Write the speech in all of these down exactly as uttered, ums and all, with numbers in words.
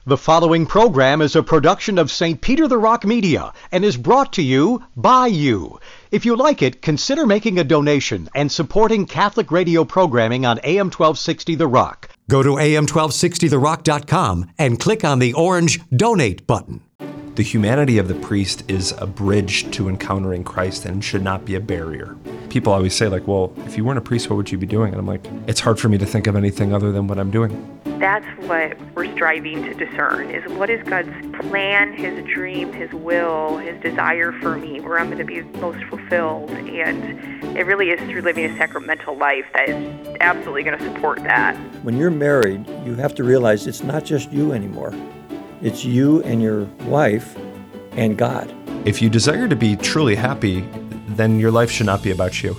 The following program is a production of Saint Peter the Rock Media and is brought to you by you. If you like it, consider making a donation and supporting Catholic radio programming on A M twelve sixty The Rock. Go to A M twelve sixty the rock dot com and click on the orange Donate button. The humanity of the priest is a bridge to encountering Christ and should not be a barrier. People always say, like, well, if you weren't a priest, what would you be doing? And I'm like, it's hard for me to think of anything other than what I'm doing. That's what we're striving to discern, is what is God's plan, His dream, His will, His desire for me, where I'm going to be most fulfilled. And it really is through living a sacramental life that is absolutely going to support that. When you're married, you have to realize it's not just you anymore. It's you and your wife and God. If you desire to be truly happy, then your life should not be about you.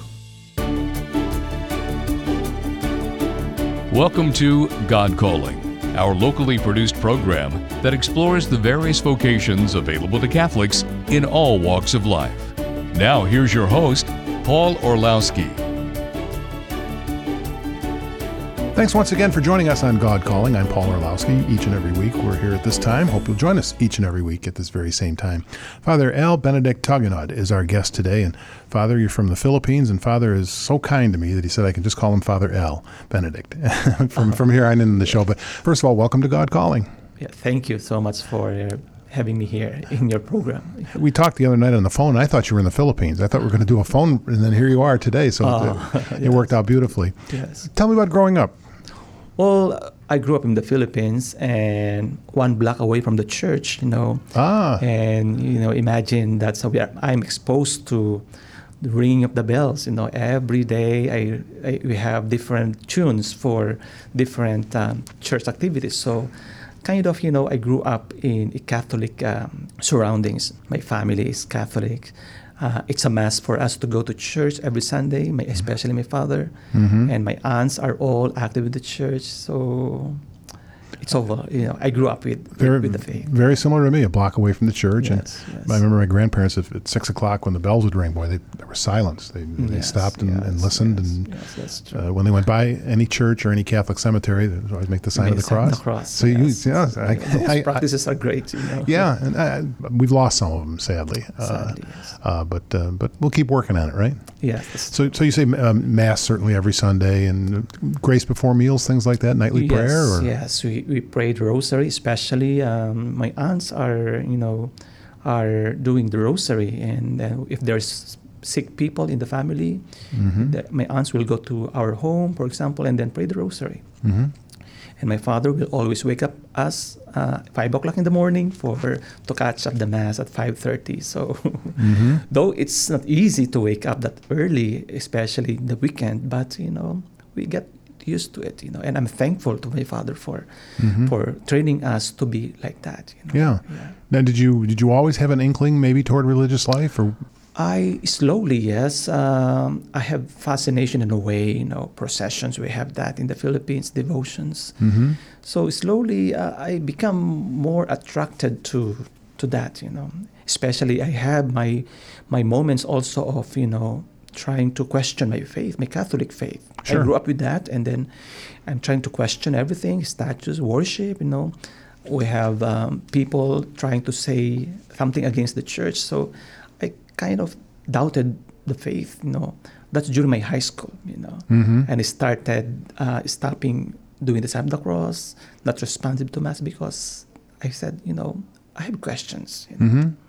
Welcome to God Calling, our locally produced program that explores the various vocations available to Catholics in all walks of life. Now here's your host, Paul Orlowski. Thanks once again for joining us on God Calling. I'm Paul Orlowski. Each and every week we're here at this time. Hope you'll join us each and every week at this very same time. Father Al Benedict Taganod is our guest today. And Father, you're from the Philippines, and Father is so kind to me that he said I can just call him Father Al Benedict from, from here on in the show. But first of all, welcome to God Calling. Yeah, thank you so much for uh, having me here in your program. We talked the other night on the phone, and I thought you were in the Philippines. I thought we were going to do a phone, and then here you are today. So Oh, it, it yes. worked out beautifully. Yes. Tell me about growing up. Well, I grew up in the Philippines and one block away from the church, you know. Ah. And, you know, imagine that's how we are, I'm exposed to the ringing of the bells, you know. Every day I, I we have different tunes for different um, church activities. So kind of, you know, I grew up in a Catholic um, surroundings. My family is Catholic. Uh, it's a must for us to go to church every Sunday, my, especially my father. Mm-hmm. And my aunts are all active in the church. So it's over. You know, I grew up with, Very, with the faith. very similar to me, a block away from the church. Yes, and yes. I remember my grandparents at, at six o'clock when the bells would ring. Boy, they, there was silence. They, they Yes, stopped and, and yes, listened. yes, and yes, that's true. uh, when they went by any church or any Catholic cemetery, they would always make the sign Make of the the sign of cross. the cross, So yes. you, yeah, I, Those I, I, practices are great, you know. yeah, and I, we've lost some of them, sadly. Sadly, uh, yes. uh, but uh, but we'll keep working on it, right? Yes. that's- So so you say um, mass certainly every Sunday and grace before meals, things like that, nightly yes, prayer. Or? Yes, we, we prayed rosary, especially um, my aunts are, you know, are doing the rosary. And uh, if there's sick people in the family, Mm-hmm. the, my aunts will go to our home, for example, and then pray the rosary. Mm-hmm. And my father will always wake up us uh, five o'clock in the morning for to catch up the mass at five thirty. So, Mm-hmm. though it's not easy to wake up that early, especially the weekend, but you know we get used to it. You know, and I'm thankful to my father for Mhm. for training us to be like that. You know? Yeah. Now, did you did you always have an inkling maybe toward religious life, or I slowly, yes. Um, I have fascination in a way, you know, processions, we have that in the Philippines, devotions. Mhm. So slowly uh, I become more attracted to to that, you know. Especially I have my my moments also of, you know, trying to question my faith, my Catholic faith. Sure. I grew up with that, and then I'm trying to question everything, statues, worship, you know. We have um, people trying to say something against the church. So I kind of doubted the faith, you know. That's during my high school, you know. Mhm. And I started uh, stopping doing the sign of the cross, not responsive to Mass, because I said, you know, I have questions. You know? Mm-hmm.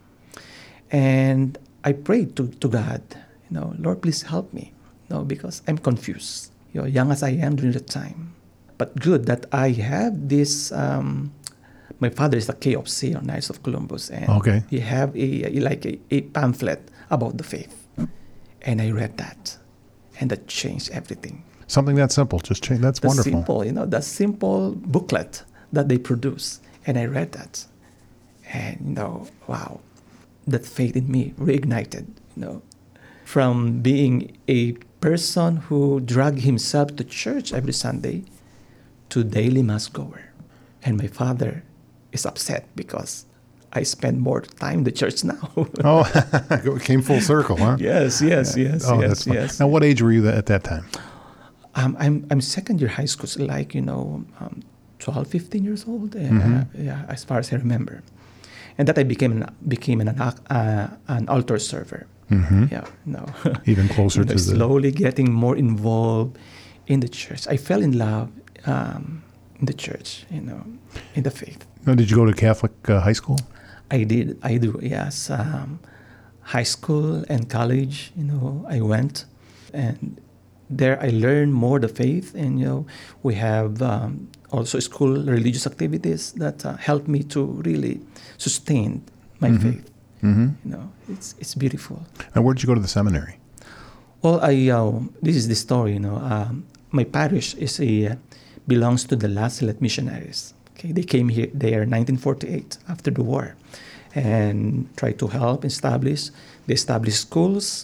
And I prayed to, to God, you know, Lord, please help me, you know, because I'm confused, you know, young as I am during the time. But good that I have this, um, my father is a K O C on Knights of Columbus, and Okay. he have a, a like a, a pamphlet about the faith. And I read that, and that changed everything. something that simple? Just change. That's The wonderful. simple, you know, the simple booklet that they produce. And I read that. And, you know, wow, that faith in me reignited, you know, from being a person who dragged himself to church every Sunday to daily mass goer. And my father is upset because I spend more time in the church now. Oh, it came full circle, huh? Yes, yes, yes, Oh, yes, that's fun. yes. Now, what age were you at that time? Um, I'm I'm second year high school, so like, you know, um, twelve, fifteen years old, uh, mm-hmm. yeah, as far as I remember. And that I became an, became an, uh, an altar server. Mm-hmm. Yeah, no. Even closer you know, to the... Slowly getting more involved in the church. I fell in love um, in the church, you know, in the faith. Now, did you go to Catholic uh, high school? I did, I do, yes. Um, high school and college, you know, I went. And there I learned more the faith. And, you know, we have um, also school religious activities that uh, helped me to really sustain my mm-hmm. faith. Mm-hmm. You know, it's it's beautiful. And where did you go to the seminary? Well, I uh, this is the story. You know, um, my parish is a uh, belongs to the La Salette missionaries. Okay, they came here there in nineteen forty-eight after the war, and tried to help establish. They established schools,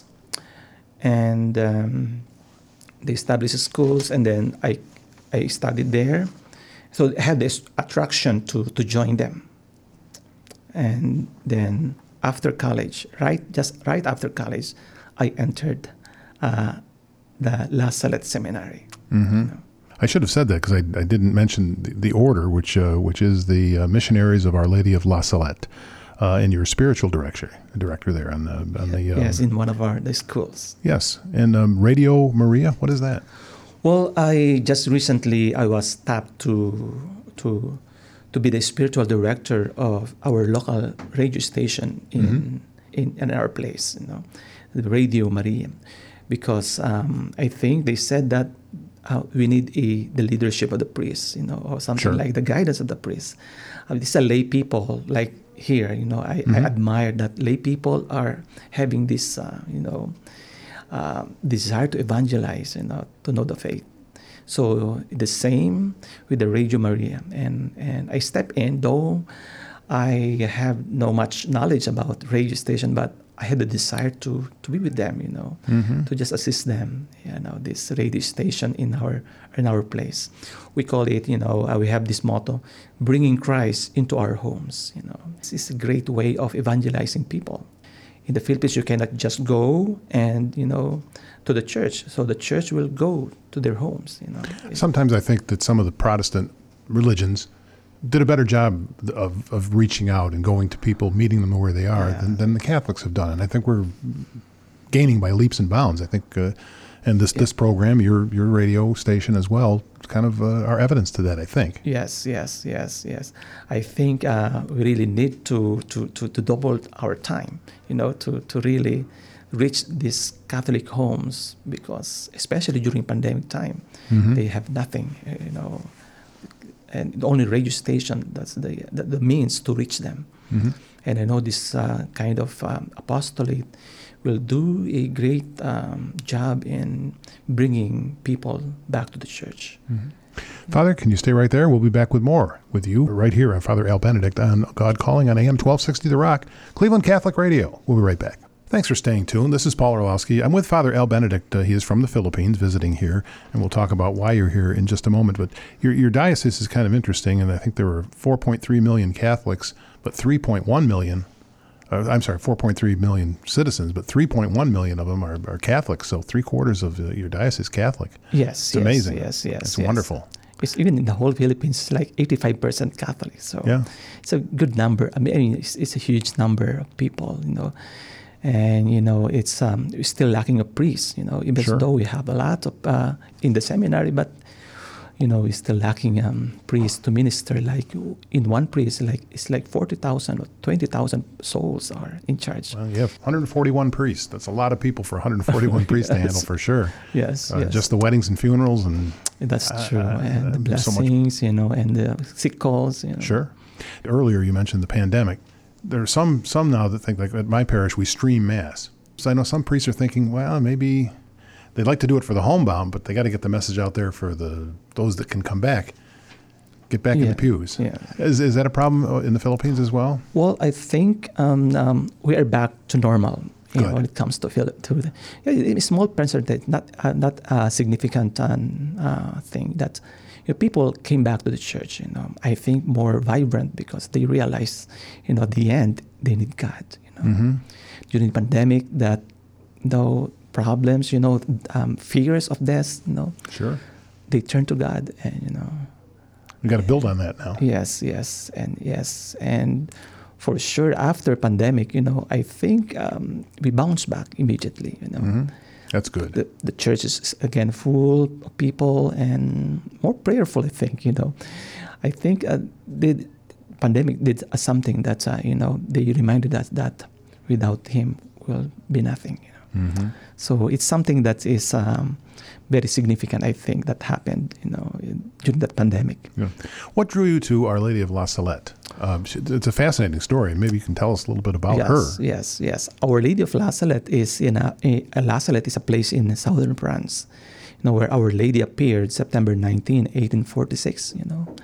and um, they established schools, and then I I studied there, so I had this attraction to to join them, and then. After college, right, just right after college, I entered uh, the La Salette Seminary. Mm-hmm. You know. I should have said that because I, I didn't mention the, the order, which uh, which is the uh, Missionaries of Our Lady of La Salette, uh, and your spiritual director, director there on the on the um, yes, in one of our the schools. Yes, and um, Radio Maria. What is that? Well, I just recently I was tapped to to. to be the spiritual director of our local radio station in mm-hmm. in, in our place, you know, the Radio Maria, because um, I think they said that uh, we need a, the leadership of the priests, you know, or something sure. like the guidance of the priests. Uh, these are lay people like here, you know. I, mm-hmm. I admire that lay people are having this, uh, you know, uh, desire to evangelize, you know, to know the faith. So the same with the Radio Maria, and, and I step in, though I have no much knowledge about radio station, but I had the desire to, to be with them, you know, mm-hmm. to just assist them, you know, this radio station in our in our place. We call it, you know, uh, we have this motto, bringing Christ into our homes, you know. This is a great way of evangelizing people. In the Philippines, you cannot just go and, you know, to the church. So the church will go to their homes, you know. Sometimes I think that some of the Protestant religions did a better job of, of reaching out and going to people, meeting them where they are, yeah. than, than the Catholics have done. And I think we're gaining by leaps and bounds. I think, uh, and this, yeah. this program, your your radio station as well, kind of uh, are evidence to that, I think. Yes, yes, yes, yes. I think uh, we really need to, to, to, to double our time, you know, to, to really reach these Catholic homes, because especially during pandemic time, mm-hmm. they have nothing, you know, and the only radio station, that's the the, the means to reach them. Mm-hmm. And I know this uh, kind of um, apostolate will do a great um, job in bringing people back to the church. Mm-hmm. Father, can you stay right there? We'll be back with more with you right here on Father Al Benedict on God Calling on A M twelve sixty The Rock, Cleveland Catholic Radio. We'll be right back. Thanks for staying tuned. This is Paul Orlowski. I'm with Father Al Benedict. Uh, he is from the Philippines, visiting here, and we'll talk about why you're here in just a moment. But your your diocese is kind of interesting, and I think there were four point three million Catholics, but three point one million, uh, I'm sorry, four point three million citizens, but three point one million of them are, are Catholics, so three quarters of uh, your diocese is Catholic. Yes, it's amazing. Yes, yes, It's yes. wonderful. It's even in the whole Philippines, it's like eighty-five percent Catholic. So yeah. It's a good number. I mean, it's, it's a huge number of people, you know. And, you know, it's um, we're still lacking a priest, you know, even Sure. though we have a lot of uh, in the seminary, but, you know, we're still lacking um, priests to minister. Like in one priest, like it's like forty thousand or twenty thousand souls are in charge. Well, you have one hundred forty-one priests. That's a lot of people for one hundred forty-one priests to Yes. handle, for sure. Yes, Uh, yes. Just the weddings and funerals and... That's uh, true. uh, and the uh, so much- blessings, you know, and the sick calls, you know. Sure. Earlier you mentioned the pandemic. There are some some now that think, like at my parish, we stream Mass. So I know some priests are thinking, well, maybe they'd like to do it for the homebound, but they got to get the message out there for the those that can come back, get back in Yeah, the pews. yeah. Is is that a problem in the Philippines as well? Well, I think um, um, we are back to normal, you know, Good. when it comes to Phil- to the yeah, a small percentage, not uh, not a significant um, uh, thing that you know, people came back to the church. You know, I think more vibrant because they realize, you know, at the end they need God. You know, Mm-hmm. during the pandemic, that though problems, you know, um, fears of death, you know, Sure. they turn to God, and you know, We got to build on that now. Yes, yes, and yes, and for sure after pandemic, you know, I think um, we bounce back immediately. You know, Mm-hmm. That's good. the the church is again full of people and more prayerful. I think you know, I think uh, the pandemic did uh, something that uh, you know they reminded us that without Him will be nothing. You know? Mm-hmm. So it's something that is um, very significant, I think, that happened, you know, during that pandemic. Yeah. What drew you to Our Lady of La Salette? Um, she- it's a fascinating story. Maybe you can tell us a little bit about yes, her. Yes, yes. Our Lady of La Salette is in a, a, a La Salette is a place in southern France, you know, where Our Lady appeared September nineteenth, eighteen forty-six, you know,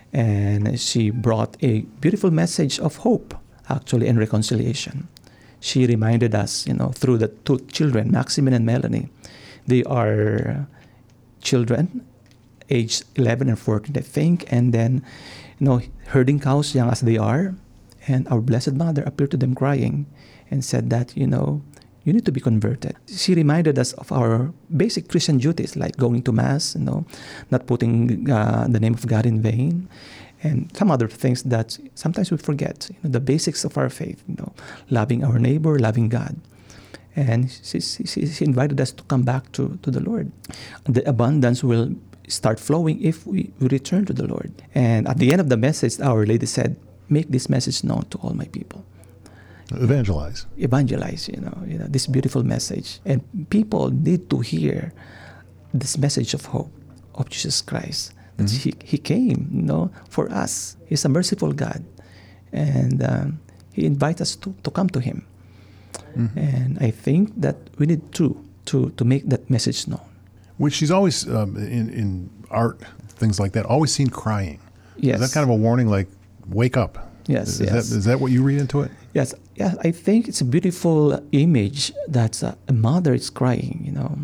and she brought a beautiful message of hope, actually, and reconciliation. She reminded us, you know, through the two children, Maximin and Melanie. They are children, aged eleven and fourteen, I think, and then, you know, herding cows, young as they are, and our Blessed Mother appeared to them crying and said that, you know, you need to be converted. She reminded us of our basic Christian duties, like going to Mass, you know, not putting uh, the name of God in vain, and some other things that sometimes we forget, you know, the basics of our faith, you know, loving our neighbor, loving God. And she, she, she invited us to come back to, to the Lord. The abundance will start flowing if we, we return to the Lord. And at the end of the message, Our Lady said, make this message known to all my people. Evangelize. Evangelize, you know, you know, this beautiful message. And people need to hear this message of hope of Jesus Christ. That Mm-hmm. he, he came, you know, for us. He's a merciful God. And um, He invites us to, to come to Him. Mm-hmm. And I think that we need to, to, to make that message known. Which she's always, um, in, in art, things like that, always seen crying. Yes. Is that kind of a warning, like, wake up? Yes, Is, yes. That, is that what you read into it? Yes, yeah, I think it's a beautiful image that uh, a mother is crying, you know.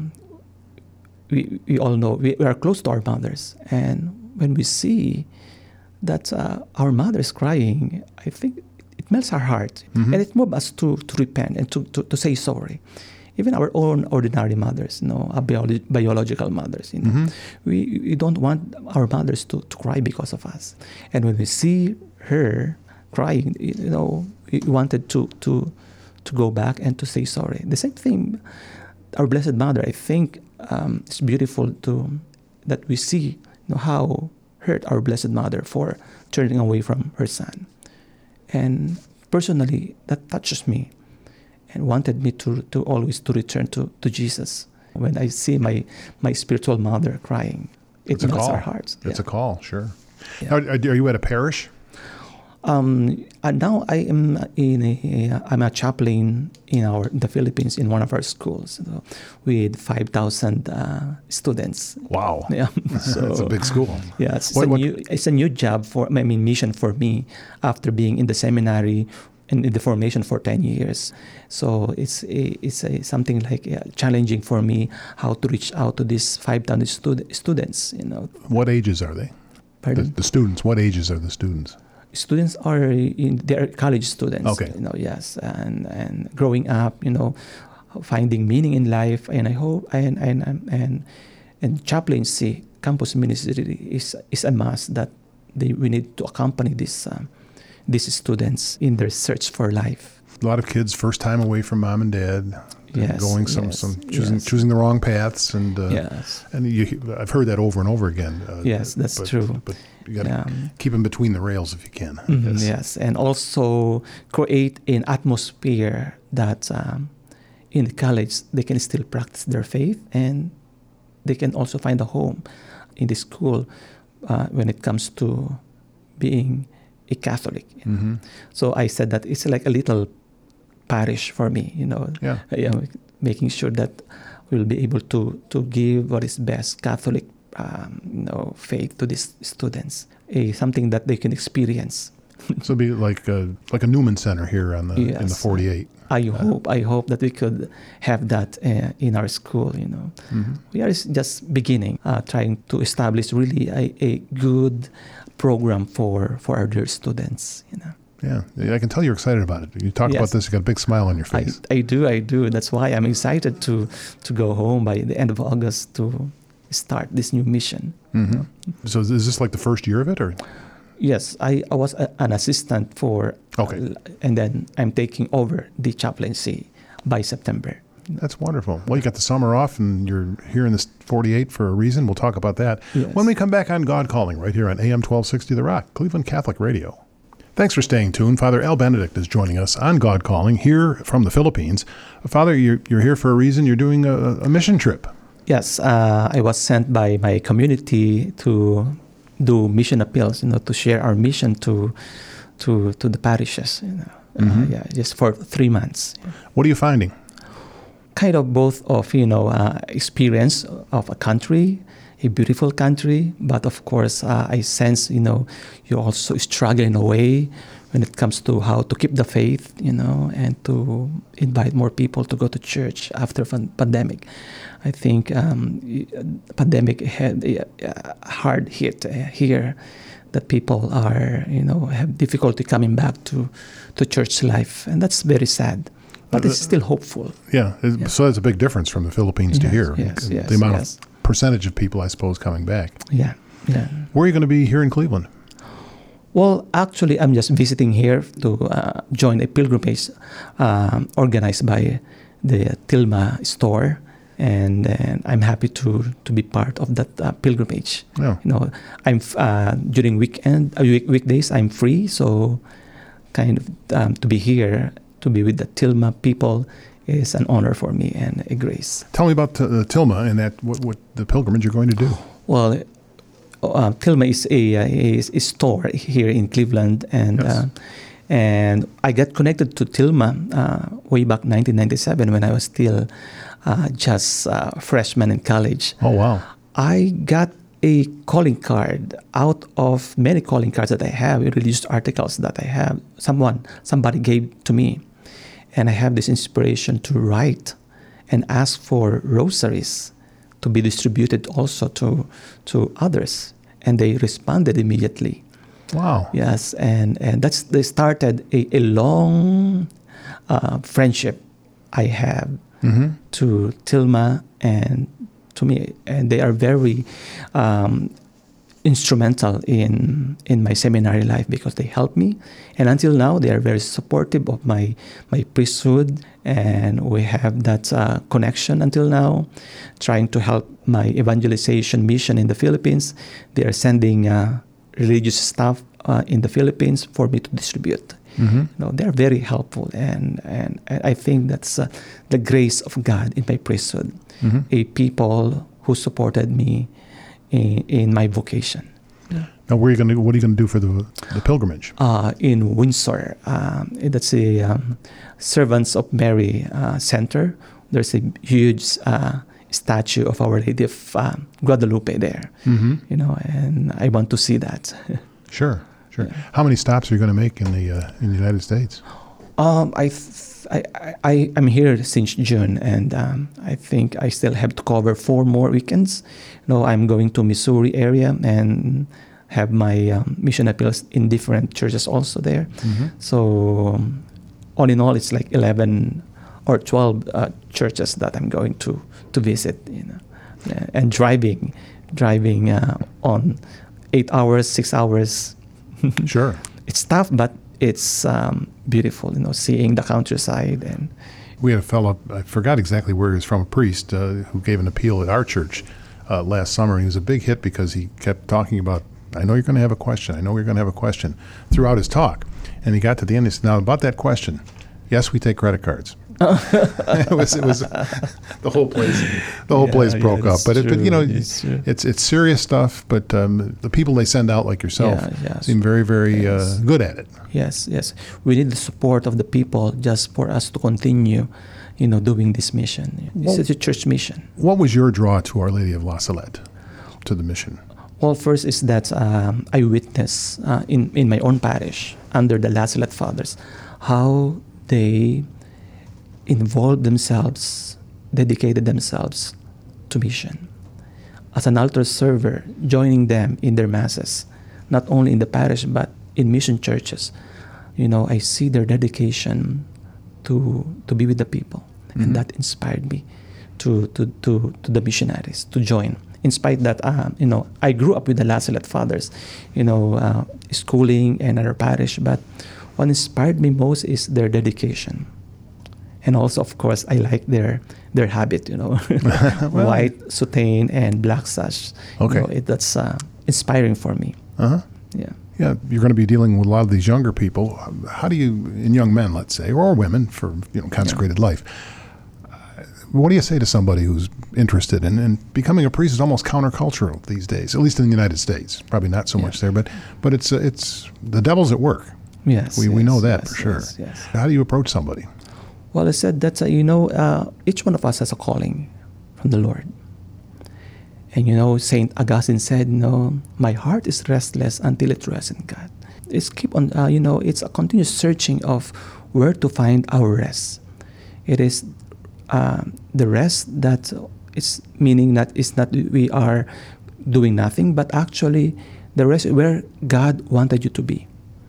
We, we all know, we, we are close to our mothers. And when we see that uh, our mother is crying, I think it melts our heart. Mm-hmm. And it moves us to, to repent and to, to, to say sorry. Even our own ordinary mothers, you know, our bio- biological mothers, you know, Mm-hmm. we, we don't want our mothers to, to cry because of us. And when we see her crying, you know, we wanted to, to, to go back and to say sorry. The same thing, our Blessed Mother, I think um, it's beautiful to that we see, you know, how hurt our Blessed Mother for turning away from her son. And personally, that touches me and wanted me to, to always to return to, to Jesus. When I see my, my spiritual mother crying, it It's a melts call. our hearts. It's Yeah. a call, sure. Yeah. Are, are you at a parish? Um, and now I am in a, I'm a chaplain in our the Philippines in one of our schools, so, with five thousand uh, students. Wow. Yeah, so It's a big school. yeah, it's, What- a what- new it's a new job for I mean mission for me after being in the seminary and in the formation for ten years. So it's a, it's a, something like uh, challenging for me how to reach out to these five thousand stud- students. You know, What ages are they? The, pardon. the students. What ages are the students? Students are in they're college students. Okay. You know, yes, and and growing up, you know, finding meaning in life, and I hope and and and and, and chaplaincy, campus ministry is is a must that they we need to accompany these um, these students in their search for life. A lot of kids first time away from mom and dad, and Yes, going some yes, some choosing yes. choosing the wrong paths, and uh, Yes. and you, I've heard that over and over again. Uh, Yes, that's but, true. But you got to Yeah. keep them between the rails if you can. I Mhm, guess. yes, and also create an atmosphere that um, in college they can still practice their faith, and they can also find a home in the school uh, when it comes to being a Catholic. you know. Mhm. So I said that it's like a little parish for me, you know, Yeah. yeah, making sure that we'll be able to to give what is best Catholic, um, you know, faith to these students, a, something that they can experience. So it'd be like a, like a Newman Center here on the in the Yes. forty-eight. I hope I hope that we could have that uh, in our school. You know, Mhm. we are just beginning, uh, trying to establish really a, a good program for for our dear students. You know, Yeah, I can tell you're excited about it. You talk Yes. about this, you got a big smile on your I, face. I do I do. That's why I'm excited to to go home by the end of August to start this new mission. Mm-hmm. So is this like the first year of it, or? Yes, I, I was a, an assistant for, Okay. uh, and then I'm taking over the chaplaincy by September. That's wonderful. Well, you got the summer off, and you're here in this forty-eight for a reason. We'll talk about that Yes. when we come back on God Calling, right here on A M twelve sixty The Rock, Cleveland Catholic Radio. Thanks for staying tuned. Father Al Benedict is joining us on God Calling here from the Philippines. Father, you're, you're here for a reason. You're doing a, a mission trip. Yes, uh, I was sent by my community to do mission appeals, you know, to share our mission to to to the parishes, you know. Mm-hmm. Uh, yeah, just for three months. What are you finding? Kind of both of, you know, uh, experience of a country, a beautiful country, but of course uh, I sense, you know, you also struggle in a way when it comes to how to keep the faith, you know, and to invite more people to go to church after pan- pandemic. I think um, pandemic had a hard hit here, that people are, you know, have difficulty coming back to, to church life, and that's very sad. But it's still hopeful. Yeah, it, Yeah. so that's a big difference from the Philippines to Yes, here. yes, yes, the amount yes. of percentage of people, I suppose, coming back. Yeah, yeah. Where are you going to be here in Cleveland? Well, actually, I'm just visiting here to uh, join a pilgrimage um, organized by the Tilma store, and, and I'm happy to to be part of that uh, pilgrimage. Oh. You know, I'm f- uh, during weekend uh, week- weekdays I'm free, so kind of um, to be here, to be with the Tilma people, is an honor for me and a grace. Tell me about uh, Tilma and that what, what the pilgrimage you're going to do. Well, uh, Tilma is a, uh, is a store here in Cleveland, and Yes. uh, and I got connected to Tilma uh, way back nineteen ninety-seven when I was still uh, just uh, freshman in college. Oh, wow. I got a calling card out of many calling cards that I have, religious articles that I have. Someone, somebody gave to me, and I have this inspiration to write and ask for rosaries to be distributed also to to others, and they responded immediately. Wow. Yes, and and that's they started a, a long uh, friendship I have Mm-hmm. to Tilma and to me, and they are very um, instrumental in in my seminary life because they help me, and until now they are very supportive of my my priesthood, and we have that uh, connection until now, trying to help my evangelization mission in the Philippines. They are sending uh, religious stuff uh, in the Philippines for me to distribute. Mm-hmm. You know, they're very helpful, and and I think that's uh, the grace of God in my priesthood. Mm-hmm. A people who supported me in, in my vocation. Now, where are you going to? What are you going to do for the the pilgrimage? Uh, in Windsor, um, that's a um, Servants of Mary uh, Center. There's a huge uh, statue of Our Lady of uh, Guadalupe there. Mm-hmm. You know, and I want to see that. Sure, sure. How many stops are you going to make in the uh, in the United States? Um, I, th- I, I, I'm here since June, and um, I think I still have to cover four more weekends. You know, I'm going to Missouri area and have my um, mission appeals in different churches also there. Mm-hmm. So, um, all in all, it's like eleven or twelve uh, churches that I'm going to, to visit. You know, uh, and driving, driving uh, on eight hours, six hours. Sure. It's tough, but it's um, beautiful, you know, seeing the countryside. And We had a fellow, I forgot exactly where he was from, a priest uh, who gave an appeal at our church uh, last summer. He was a big hit because he kept talking about, I know you're going to have a question, I know you're going to have a question, throughout his talk. And he got to the end, he said, now about that question, yes, we take credit cards. it was it was the whole place the whole Yeah, place yeah, broke up. that's But it, but you know true, it's it's it's, true. it's serious stuff. But um, the people they send out like yourself Yeah, yes. seem very very Yes. uh, good at it. yes, yes, we need the support of the people just for us to continue, you know, doing this mission. Well- It's a church mission. What was your draw to Our Lady of La Salette, to the mission? Well, first is that um, I witnessed uh, in, in my own parish under the La Salette Fathers how they involved themselves, dedicated themselves to mission. As an altar server, joining them in their masses, not only in the parish but in mission churches, you know, I see their dedication to to be with the people, Mhm. and that inspired me to to to to the missionaries to join in spite that, um, you know, I grew up with the Lazaret Fathers, you know, uh, schooling and our parish, but what inspired me most is their dedication. And also, of course, I like their their habit, you know, Well, white soutane and black sash. Okay. You know, it, that's uh, inspiring for me. Uh-huh. Yeah. Yeah, you're going to be dealing with a lot of these younger people. How do you, in young men, let's say, or women for you know consecrated yeah. life, uh, what do you say to somebody who's interested in, in becoming a priest? Is almost countercultural these days, at least in the United States. Probably not so yeah. much there, but but it's uh, it's the devil's at work. Yes, we yes, we know that yes, for sure. Yes, yes. How do you approach somebody? Well, I said that uh, you know uh, each one of us has a calling from the Lord. And you know, Saint Augustine said, "No, my heart is restless until it rests in God." It's keep on, uh, you know, it's a continuous searching of where to find our rest. It is uh, the rest that is meaning that it's not we are doing nothing, but actually the rest where God wanted you to be.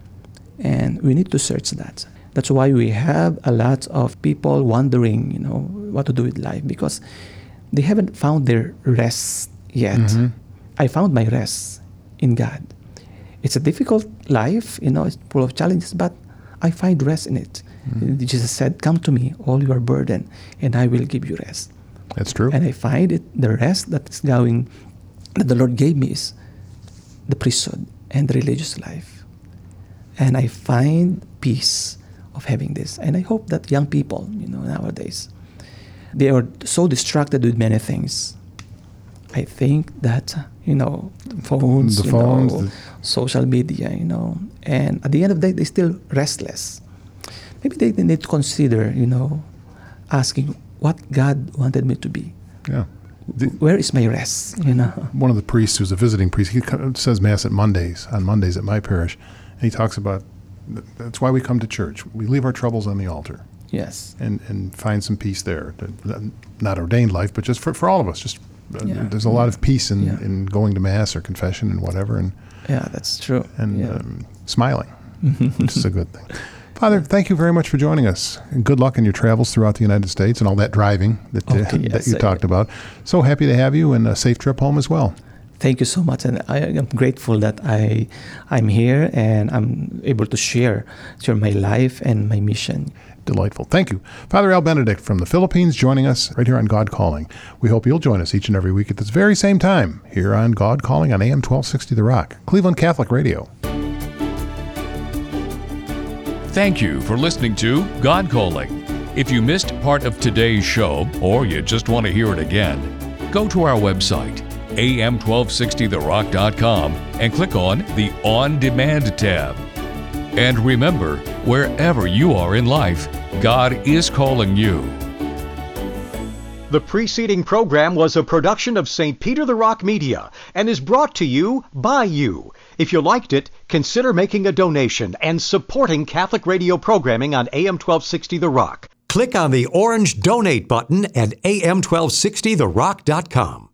And we need to search that. That's why we have a lot of people wondering, you know, what to do with life, because they haven't found their rest yet. Mm-hmm. I found my rest in God. It's a difficult life, you know, it's full of challenges, but I find rest in it. Mm-hmm. Jesus said, "Come to me, all your burden, and I will give you rest." That's true. And I find it, the rest that's going, that the Lord gave me is the priesthood and the religious life. And I find peace of having this. And I hope that young people, you know, nowadays, they are so distracted with many things. I think that, you know, phones, the you phones, know, the... social media, you know, and at the end of the day, they're still restless. Maybe they, they need to consider, you know, asking what God wanted me to be. Yeah. The, Where is my rest, you know? One of the priests who's a visiting priest, he says Mass at Mondays, on Mondays at my parish, and he talks about, that's why we come to church. We leave our troubles on the altar. Yes. And and find some peace there. Not ordained life, but just for, for all of us. Just yeah. There's a lot of peace in, yeah. in going to Mass or confession and whatever. And yeah, that's true. And yeah. um, smiling, which is a good thing. Father, thank you very much for joining us. And good luck in your travels throughout the United States and all that driving that, uh, okay, yes, that you I, talked about. So happy to have you, and a safe trip home as well. Thank you so much, and I am grateful that I, I'm here and I'm able to share, share my life and my mission. Delightful. Thank you. Father Al Benedict from the Philippines joining us right here on God Calling. We hope you'll join us each and every week at this very same time here on God Calling on A M twelve sixty The Rock, Cleveland Catholic Radio. Thank you for listening to God Calling. If you missed part of today's show, or you just want to hear it again, go to our website, A M twelve sixty the rock dot com, and click on the On Demand tab. And remember, wherever you are in life, God is calling you. The preceding program was a production of Saint Peter the Rock Media and is brought to you by you. If you liked it, consider making a donation and supporting Catholic radio programming on A M twelve sixty The Rock. Click on the orange Donate button at A M twelve sixty the rock dot com.